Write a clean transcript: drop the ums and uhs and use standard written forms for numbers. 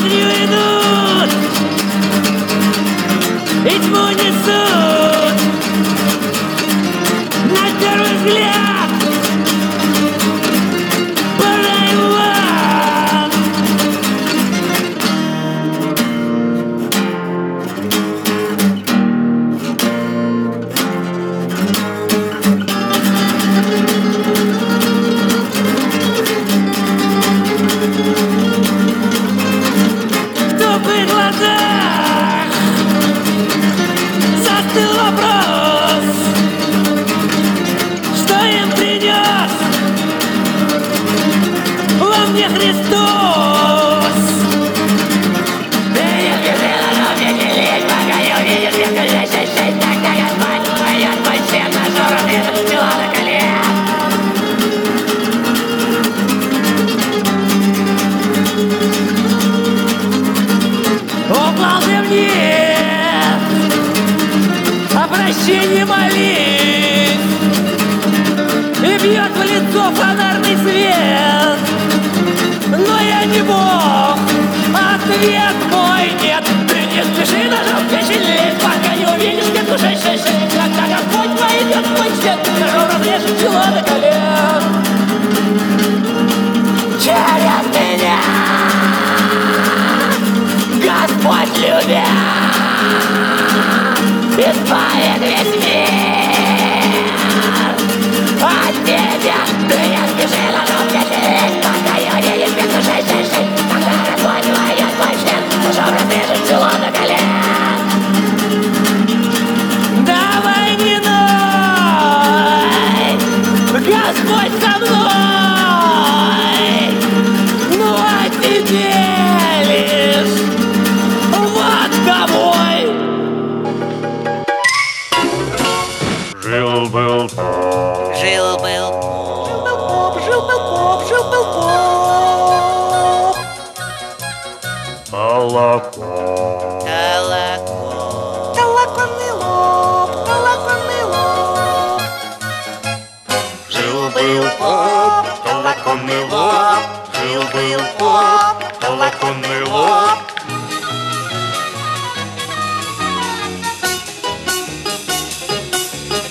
жизнью идут и тьму несут. На первый взгляд пора и вам. В тупых глазах застыл вопрос, что им принес во мне Христос. Ты не спешила, но мне не лень, пока не увидишь вместо лечащей шесть. Тогда Господь твоет мой свет на шорох и застила на колен. Упал ты мне, о прощении молись, и бьет в лицо фонарный свет. Но я не Бог, ответ мой нет. Ты не спеши, нажал печень, пока не увидишь мне душе шесть. Когда Господь войдет в мой свет, ножом разрежет чело до колен. Через меня Господь любя избавит весь мир от тебя. Ты не спеши, ножом печень, пока не увидишь мне душе шесть. Когда Господь войдет в мой свет, ножом разрежет чело до колен. Давай не ной, Господь со мной, ну а тебе лишь вот домой. Жил-был поп. Жил-был поп. Колокол. Колокол. Колокольный лоб. Жил-был поп, колокольный лоб. Жил-был поп, колокольный лоб.